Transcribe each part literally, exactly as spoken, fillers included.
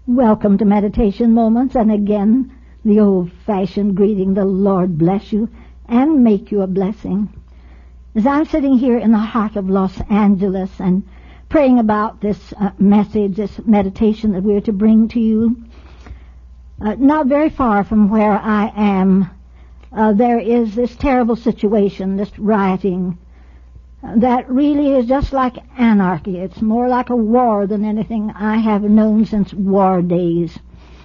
Welcome to Meditation Moments, and again, the old-fashioned greeting, the Lord bless you and make you a blessing. As I'm sitting here in the heart of Los Angeles and praying about this uh, message, this meditation that we're to bring to you, uh, not very far from where I am, uh, there is this terrible situation, this rioting, uh, that really is just like anarchy. It's more like a war than anything I have known since war days.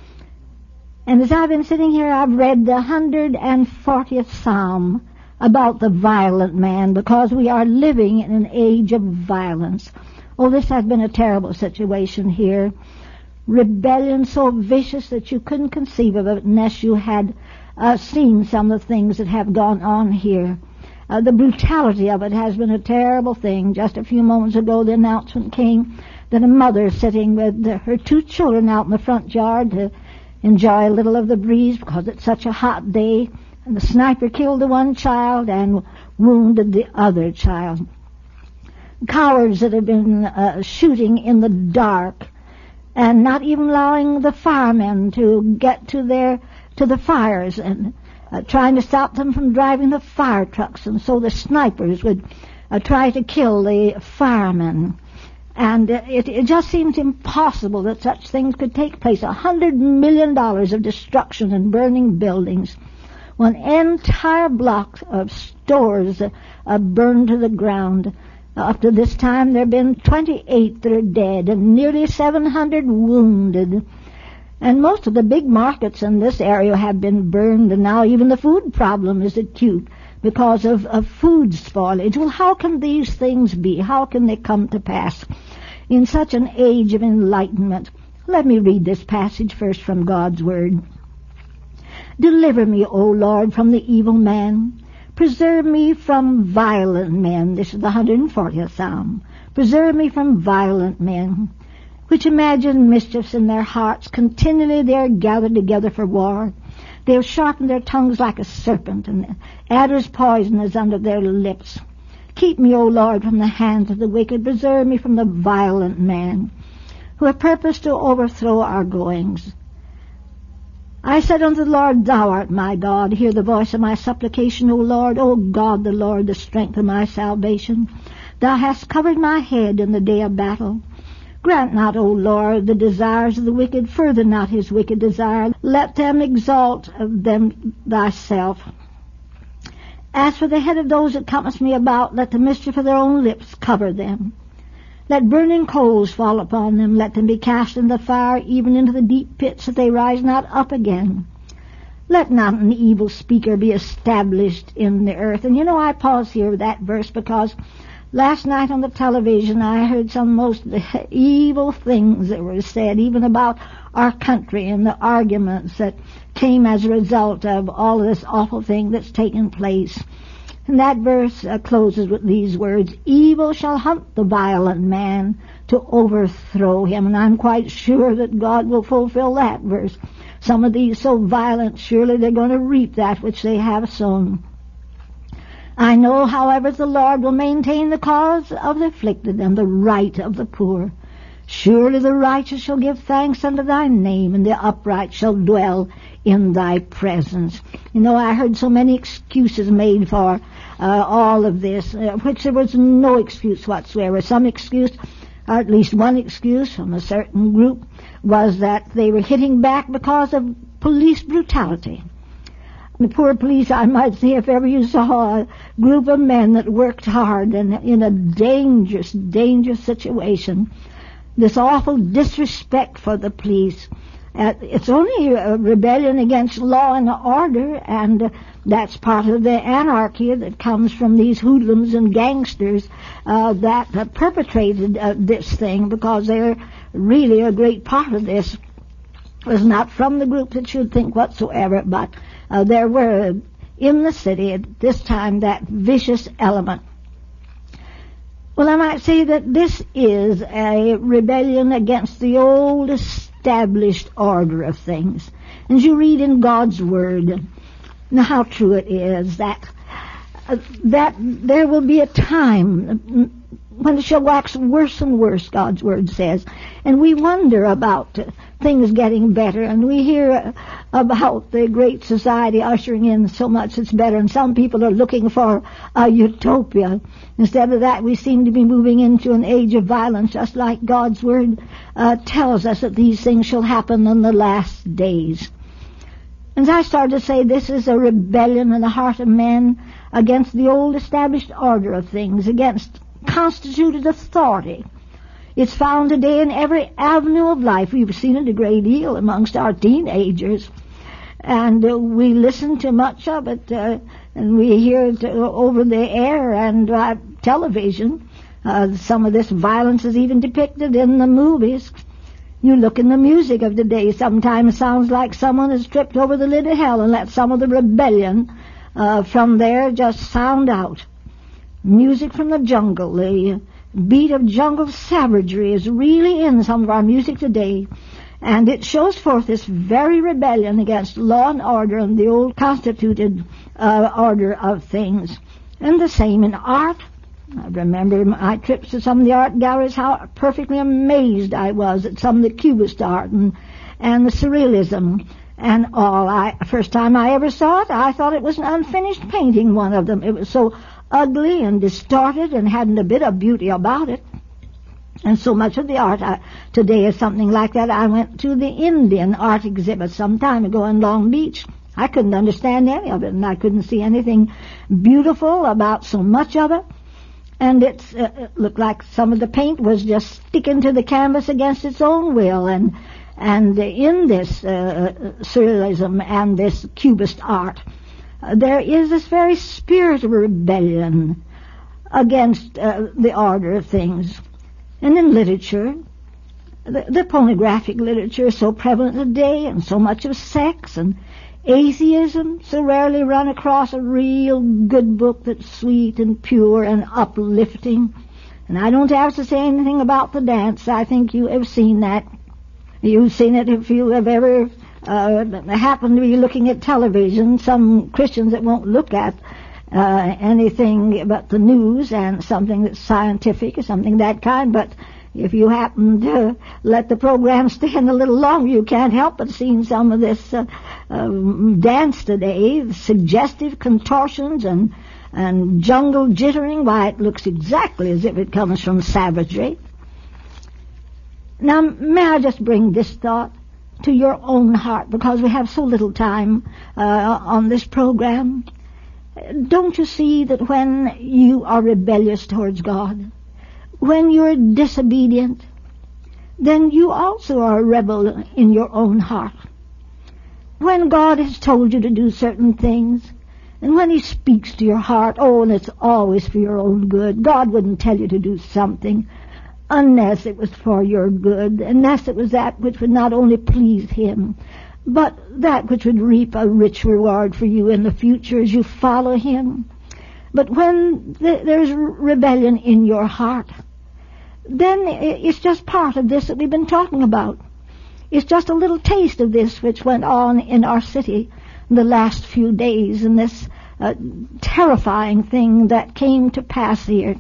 And as I've been sitting here, I've read the one hundred fortieth Psalm about the violent man, because we are living in an age of violence. Oh, this has been a terrible situation here. Rebellion so vicious that you couldn't conceive of it unless you had uh, seen some of the things that have gone on here. Uh, the brutality of it has been a terrible thing. Just a few moments ago, the announcement came that a mother sitting with the, her two children out in the front yard to enjoy a little of the breeze because it's such a hot day, and the sniper killed the one child and wounded the other child. Cowards that have been uh, shooting in the dark and not even allowing the firemen to get to their to the fires, and uh, trying to stop them from driving the fire trucks, and so the snipers would uh, try to kill the firemen. And uh, it, it just seems impossible that such things could take place. A hundred million dollars of destruction and burning buildings. One entire block of stores uh, uh, burned to the ground. Up to this time, there have been twenty-eight that are dead and nearly seven hundred wounded. And most of the big markets in this area have been burned, and now even the food problem is acute because of, of food spoilage. Well, how can these things be? How can they come to pass in such an age of enlightenment? Let me read this passage first from God's Word. Deliver me, O Lord, from the evil man. Preserve me from violent men. This is the one hundred fortieth Psalm. Preserve me from violent men, which imagine mischiefs in their hearts. Continually they are gathered together for war. They have sharpened their tongues like a serpent, and adder's poison is under their lips. Keep me, O Lord, from the hands of the wicked. Preserve me from the violent man, who have purposed to overthrow our goings. I said unto the Lord, Thou art my God. Hear the voice of my supplication, O Lord. O God, the Lord, the strength of my salvation. Thou hast covered my head in the day of battle. Grant not, O Lord, the desires of the wicked. Further not his wicked desire. Let them exalt of them thyself. As for the head of those that compass me about, let the mischief of their own lips cover them. Let burning coals fall upon them. Let them be cast into the fire, even into the deep pits, that they rise not up again. Let not an evil speaker be established in the earth. And you know, I pause here with that verse because last night on the television I heard some most evil things that were said, even about our country and the arguments that came as a result of all of this awful thing that's taken place. And that verse uh, closes with these words, Evil shall hunt the violent man to overthrow him. And I'm quite sure that God will fulfill that verse. Some of these so violent, surely they're going to reap that which they have sown. I know, however, the Lord will maintain the cause of the afflicted and the right of the poor. Surely the righteous shall give thanks unto thy name, and the upright shall dwell in thy presence. You know, I heard so many excuses made for uh, all of this, uh, which there was no excuse whatsoever. Some excuse, or at least one excuse from a certain group, was that they were hitting back because of police brutality. The poor police, I might say, if ever you saw a group of men that worked hard and in a dangerous, dangerous situation, this awful disrespect for the police. Uh, it's only a rebellion against law and order, and uh, that's part of the anarchy that comes from these hoodlums and gangsters uh, that uh, perpetrated uh, this thing, because they're really a great part of this. It was not from the group that you'd think whatsoever, but uh, there were in the city at this time that vicious element. Well, I might say that this is a rebellion against the old established order of things. And you read in God's Word, now how true it is, that uh, that there will be a time when it shall wax worse and worse, God's Word says. And we wonder about things getting better, and we hear about the great society ushering in so much that's better, and some people are looking for a utopia. Instead of that, we seem to be moving into an age of violence, just like God's Word uh, tells us that these things shall happen in the last days. And as I started to say, this is a rebellion in the heart of men against the old established order of things, against constituted authority. It's found today in every avenue of life. We've seen it a great deal amongst our teenagers. And uh, we listen to much of it, uh, and we hear it uh, over the air and uh, television. Uh, some of this violence is even depicted in the movies. You look in the music of today, sometimes it sounds like someone has tripped over the lid of hell and let some of the rebellion uh, from there just sound out. Music from the jungle, the beat of jungle savagery is really in some of our music today, and it shows forth this very rebellion against law and order and the old constituted uh, order of things. And the same in art. I remember my trips to some of the art galleries, how perfectly amazed I was at some of the Cubist art and, and the Surrealism and all. I, first time I ever saw it, I thought it was an unfinished painting, one of them. It was so ugly and distorted and hadn't a bit of beauty about it. And so much of the art I, today is something like that. I went to the Indian art exhibit some time ago in Long Beach. I couldn't understand any of it, and I couldn't see anything beautiful about so much of it. And it's, uh, it looked like some of the paint was just sticking to the canvas against its own will. And and in this uh, surrealism and this Cubist art, uh, there is this very spirit of rebellion against uh, the order of things. And in literature, the, the pornographic literature is so prevalent today, and so much of sex and atheism, so rarely run across a real good book that's sweet and pure and uplifting. And I don't have to say anything about the dance. I think you have seen that. You've seen it if you have ever uh, happened to be looking at television. Some Christians that won't look at uh, anything but the news and something that's scientific or something that kind, but if you happen to let the program stand a little longer, you can't help but seeing some of this uh, um, dance today, suggestive contortions and and jungle jittering. Why, it looks exactly as if it comes from savagery. Now, may I just bring this thought to your own heart, because we have so little time uh, on this program. Don't you see that when you are rebellious towards God, when you're disobedient, then you also are a rebel in your own heart. When God has told you to do certain things, and when He speaks to your heart, oh, and it's always for your own good. God wouldn't tell you to do something unless it was for your good, unless it was that which would not only please Him, but that which would reap a rich reward for you in the future as you follow Him. But when th- there's rebellion in your heart, then it's just part of this that we've been talking about. It's just a little taste of this which went on in our city in the last few days, and this uh, terrifying thing that came to pass here.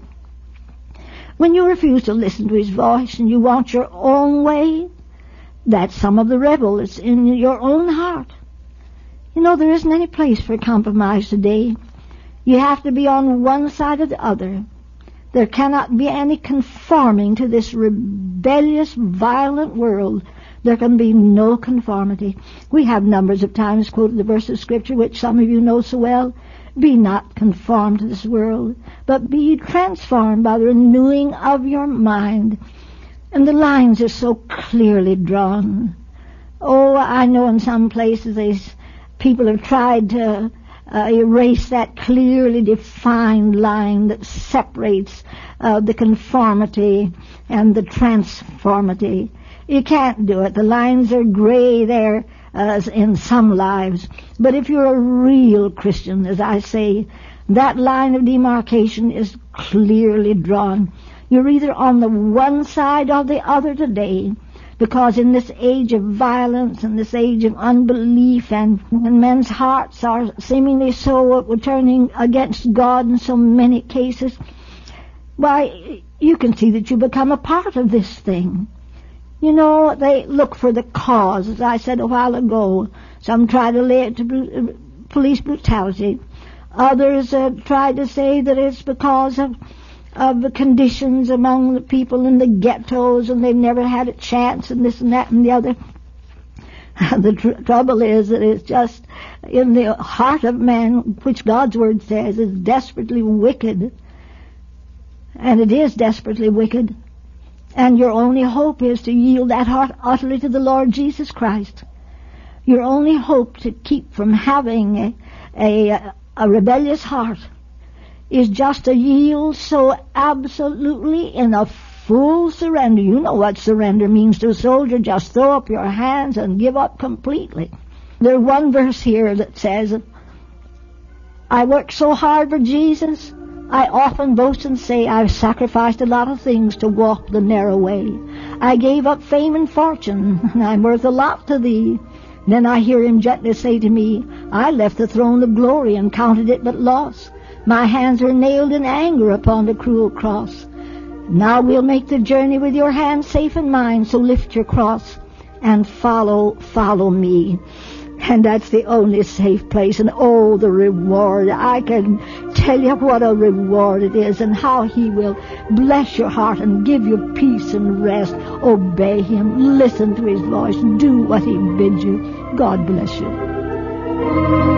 When you refuse to listen to His voice and you want your own way, that's some of the rebel that's in your own heart. You know, there isn't any place for compromise today. You have to be on one side or the other. There cannot be any conforming to this rebellious, violent world. There can be no conformity. We have numbers of times quoted the verse of Scripture, which some of you know so well. Be not conformed to this world, but be transformed by the renewing of your mind. And the lines are so clearly drawn. Oh, I know in some places these people have tried to Uh, erase that clearly defined line that separates uh, the conformity and the transformity. You can't do it. The lines are gray there uh, in some lives. But if you're a real Christian, as I say, that line of demarcation is clearly drawn. You're either on the one side or the other today. Because in this age of violence and this age of unbelief, and when men's hearts are seemingly so turning against God in so many cases, why, you can see that you become a part of this thing. You know, they look for the cause, as I said a while ago. Some try to lay it to bru- police brutality. Others uh, try to say that it's because of, of the conditions among the people in the ghettos, and they've never had a chance, and this and that and the other. The tr- trouble is that it's just in the heart of man, which God's Word says is desperately wicked. And it is desperately wicked. And your only hope is to yield that heart utterly to the Lord Jesus Christ. Your only hope to keep from having a, a, a rebellious heart is just to yield so absolutely in a full surrender. You know what surrender means to a soldier. Just throw up your hands and give up completely. There's one verse here that says, I worked so hard for Jesus, I often boast and say I've sacrificed a lot of things to walk the narrow way. I gave up fame and fortune, and I'm worth a lot to thee. Then I hear him gently say to me, I left the throne of glory and counted it but loss. My hands were nailed in anger upon the cruel cross. Now we'll make the journey with your hands safe in mine, so lift your cross and follow, follow me. And that's the only safe place. And oh, the reward. I can tell you what a reward it is, and how he will bless your heart and give you peace and rest. Obey him. Listen to his voice. Do what he bids you. God bless you.